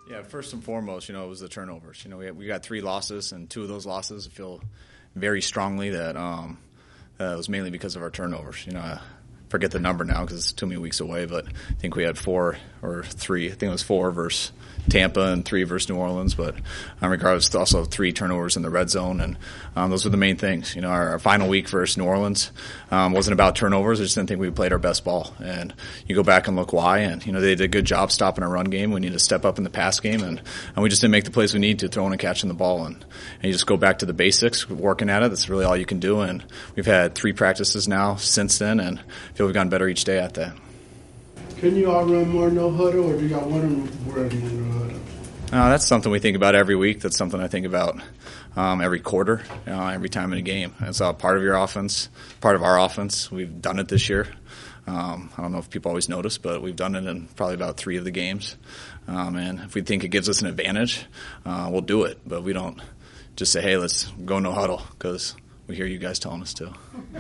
Yeah, first and foremost, it was the turnovers. We got 3 losses, and 2 of those losses I feel very strongly that it was mainly because of our turnovers. I forget the number now because it's too many weeks away, but I think we had 4 or 3. I think it was 4 versus Tampa and 3 versus New Orleans, but regardless, also 3 turnovers in the red zone, and those were the main things. Our final week versus New Orleans wasn't about turnovers. I just didn't think we played our best ball, and you go back and look why, and they did a good job stopping our run game. We need to step up in the pass game, and we just didn't make the plays we need to, throwing and catching the ball, and you just go back to the basics, working at it. That's really all you can do, and we've had 3 practices now since then, and I feel we've gotten better each day at that. Can you all run more no huddle, or do y'all want to run more no huddle? That's something we think about every week. That's something I think about every quarter, every time in a game. It's part of your offense, part of our offense. We've done it this year. I don't know if people always notice, but we've done it in probably about 3 of the games. And if we think it gives us an advantage, we'll do it. But we don't just say, hey, let's go no huddle, because we hear you guys telling us to.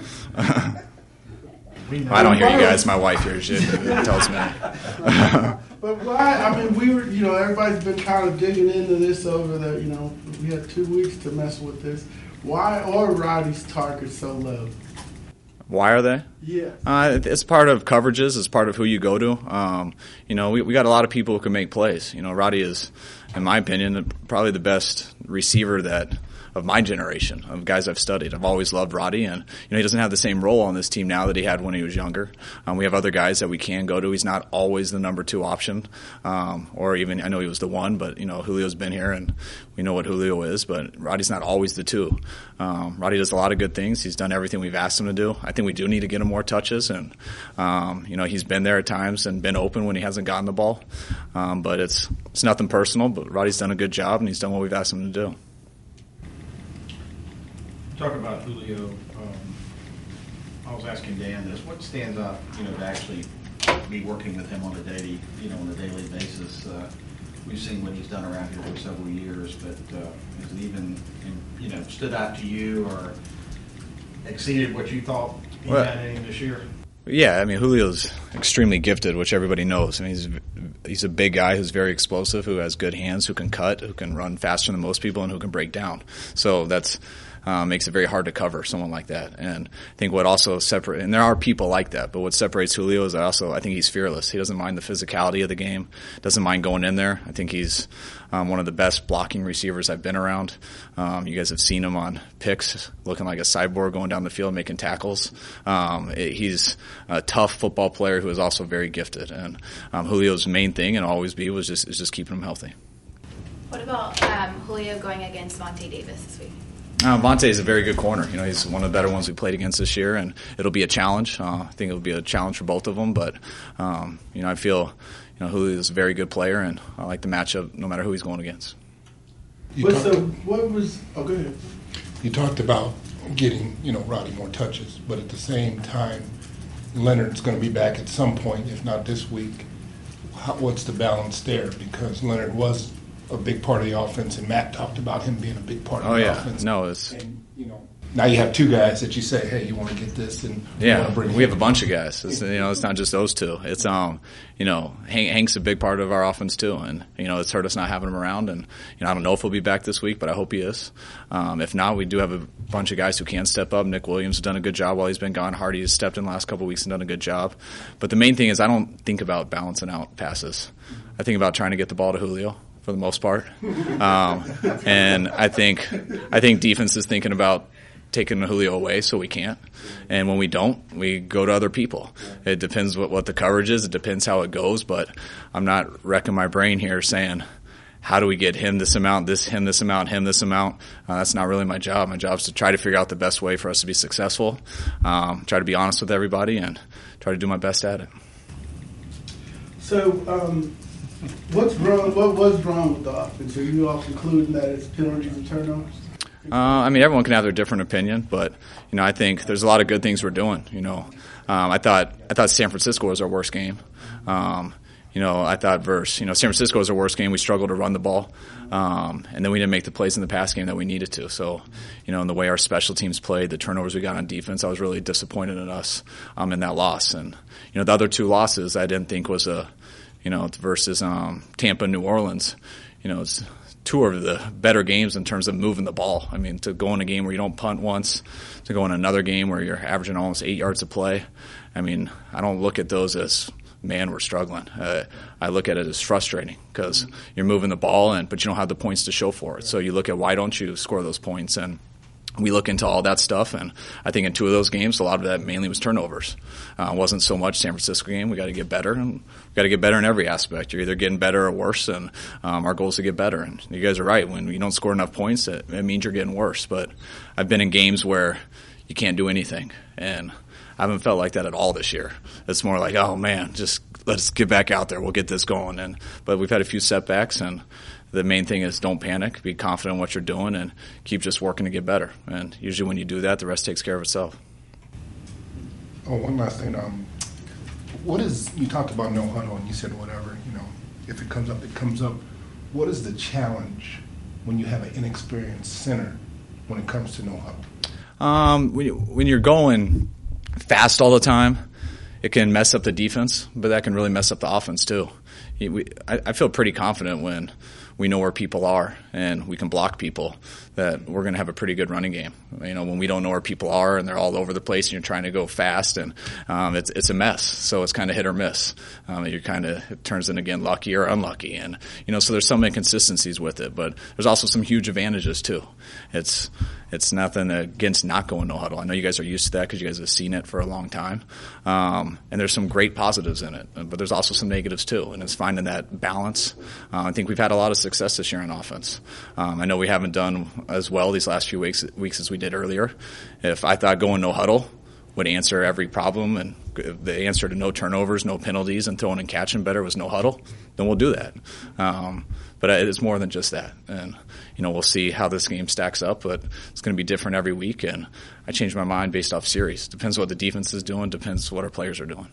I don't hear you guys. My wife hears it. It tells me. But why? I mean, we were, everybody's been kind of digging into this over the, we had 2 weeks to mess with this. Why are Roddy's targets so low? Why are they? Yeah. It's part of coverages. It's part of who you go to. We got a lot of people who can make plays. Roddy is, in my opinion, probably the best receiver of my generation, of guys I've studied. I've always loved Roddy, and he doesn't have the same role on this team now that he had when he was younger. We have other guys that we can go to. He's not always the number 2 option, or even, I know he was the 1, but Julio's been here, and we know what Julio is, but Roddy's not always the 2. Roddy does a lot of good things. He's done everything we've asked him to do. I think we do need to get him more touches, and he's been there at times and been open when he hasn't gotten the ball. But it's nothing personal, but Roddy's done a good job, and he's done what we've asked him to do. Talk about Julio. I was asking Dan this: what stands out, to actually be working with him on a daily, on a daily basis? We've seen what he's done around here for several years, but has it even, stood out to you or exceeded what you thought he had in him this year? Yeah, Julio's extremely gifted, which everybody knows. He's a big guy who's very explosive, who has good hands, who can cut, who can run faster than most people, and who can break down. So that's makes it very hard to cover someone like that. And I think what also separates, and there are people like that, but what separates Julio is I think he's fearless. He doesn't mind the physicality of the game, doesn't mind going in there. I think he's one of the best blocking receivers I've been around. You guys have seen him on picks, looking like a cyborg going down the field making tackles. He's a tough football player who is also very gifted. And Julio's main thing, and always be, is just keeping him healthy. What about Julio going against Vontae Davis this week? Vontae is a very good corner. He's one of the better ones we played against this year, and it'll be a challenge. I think it'll be a challenge for both of them, but I feel Julio's a very good player, and I like the matchup no matter who he's going against. Go ahead. You talked about getting Roddy more touches, but at the same time, Leonard's going to be back at some point, if not this week. What's the balance there? Because Leonard was a big part of the offense, and Matt talked about him being a big part of the offense. And, now you have 2 guys that you say, hey, you want to get this, and we have a bunch of guys. It's not just those 2. It's Hank's a big part of our offense too, and it's hurt us not having him around. And I don't know if he'll be back this week, but I hope he is. If not, we do have a bunch of guys who can step up. Nick Williams has done a good job while he's been gone. Hardy has stepped in the last couple of weeks and done a good job. But the main thing is I don't think about balancing out passes. I think about trying to get the ball to Julio for the most part, and I think defense is thinking about taking Julio away, so we can't. And when we don't, we go to other people. It depends what the coverage is. It depends how it goes, but I'm not wrecking my brain here saying, how do we get him this amount, him this amount, him this amount? That's not really my job. My job is to try to figure out the best way for us to be successful, try to be honest with everybody, and try to do my best at it. So, what was wrong with the offense? Are you all concluding that it's penalties and turnovers? Everyone can have their different opinion, but I think there's a lot of good things we're doing. I thought San Francisco was our worst game. I thought San Francisco was our worst game. We struggled to run the ball, and then we didn't make the plays in the pass game that we needed to. So, in the way our special teams played, the turnovers we got on defense, I was really disappointed in us in that loss. And the other 2 losses, I didn't think was a versus Tampa, New Orleans. It's two of the better games in terms of moving the ball. I mean, to go in a game where you don't punt once, to go in another game where you're averaging almost 8 yards a play. I mean, I don't look at those as, man, we're struggling. I look at it as frustrating because you're moving the ball, but you don't have the points to show for it. So you look at why don't you score those points, and we look into all that stuff, and I think in two of those games, a lot of that mainly was turnovers. It wasn't so much San Francisco game. We got to get better, and we got to get better in every aspect. You're either getting better or worse, and our goal is to get better. And you guys are right. When you don't score enough points, it means you're getting worse. But I've been in games where you can't do anything, and I haven't felt like that at all this year. It's more like, oh, man, just let's get back out there. We'll get this going. But we've had a few setbacks, and the main thing is don't panic, be confident in what you're doing, and keep just working to get better. And usually when you do that, the rest takes care of itself. Oh, one last thing. You talked about no huddle, and you said whatever, if it comes up, it comes up. What is the challenge when you have an inexperienced center when it comes to no huddle? When you're going fast all the time, it can mess up the defense, but that can really mess up the offense too. I feel pretty confident when we know where people are and we can block people that we're going to have a pretty good running game. When we don't know where people are and they're all over the place and you're trying to go fast, and it's a mess. So it's kind of hit or miss. It turns in again lucky or unlucky, and so there's some inconsistencies with it, but there's also some huge advantages too. It's nothing against not going no huddle. I know you guys are used to that because you guys have seen it for a long time. And there's some great positives in it, but there's also some negatives too. And it's finding that balance. I think we've had a lot of success this year on offense. I know we haven't done as well these last few weeks as we did earlier. If I thought going no huddle would answer every problem, and the answer to no turnovers, no penalties, and throwing and catching better was no huddle, then we'll do that. But it's more than just that. And, we'll see how this game stacks up, but it's going to be different every week. And I change my mind based off series. Depends what the defense is doing, depends what our players are doing.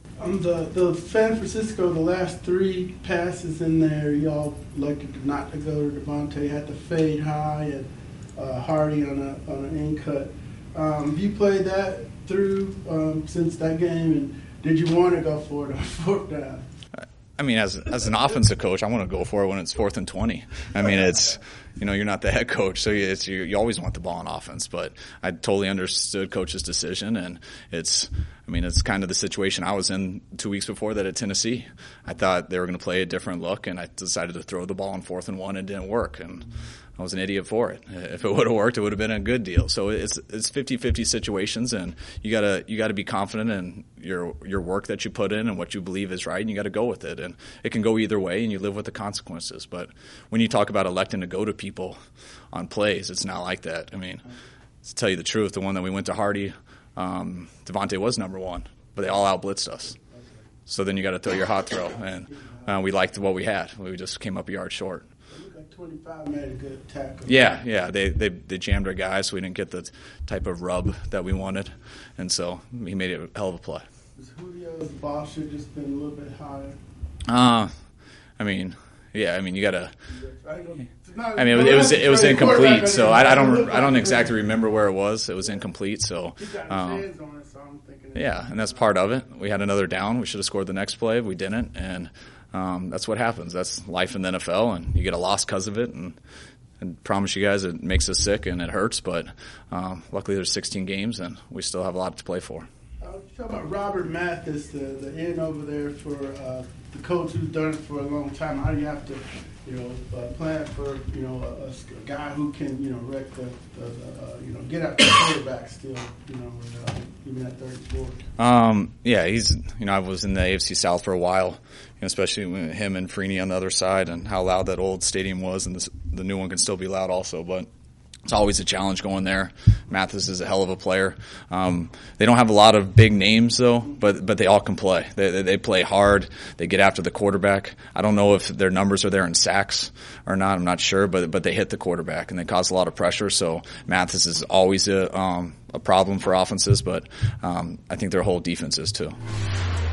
The San Francisco, the last 3 passes in there, y'all elected not to go to Devontae, had to fade high, and Hardy on an in cut. Have you played that through since that game, and did you want to go for it on 4th down? I mean, as an offensive coach, I want to go for it when it's 4th and 20. I mean, it's, you're not the head coach, so you always want the ball on offense. But I totally understood coach's decision, and it's kind of the situation I was in 2 weeks before that at Tennessee. I thought they were going to play a different look, and I decided to throw the ball on 4th and 1, and it didn't work. And I was an idiot for it. If it would have worked, it would have been a good deal. So it's 50-50 situations, and you gotta be confident in your work that you put in and what you believe is right, and you got to go with it. And it can go either way, and you live with the consequences. But when you talk about electing to go to people on plays, it's not like that. I mean, to tell you the truth, the one that we went to Hardy, Devontae was number 1, but they all out-blitzed us. So then you got to throw your hot throw, and we liked what we had. We just came up a yard short. 25 made a good tackle. Yeah, they jammed our guys, so we didn't get the type of rub that we wanted, and so he made a hell of a play. Was Julio's ball should just been a little bit higher? You gotta. I mean, it was incomplete, so I don't exactly remember where it was. It was incomplete, so. Yeah, and that's part of it. We had another down. We should have scored the next play. We didn't, and that's what happens. That's life in the NFL, and you get a loss because of it. And I promise you guys, it makes us sick and it hurts. But luckily, there's 16 games, and we still have a lot to play for. Talk about Robert Mathis, the end over there for the coach who's done it for a long time. How do you have to, plan for a guy who can wreck get out the quarterback still, even at 34. He's I was in the AFC South for a while, especially with him and Freeney on the other side, and how loud that old stadium was, and the new one can still be loud also, but. It's always a challenge going there. Mathis is a hell of a player. They don't have a lot of big names though, but they all can play. They play hard. They get after the quarterback. I don't know if their numbers are there in sacks or not. I'm not sure, but they hit the quarterback and they cause a lot of pressure. So Mathis is always a problem for offenses, but I think their whole defense is too.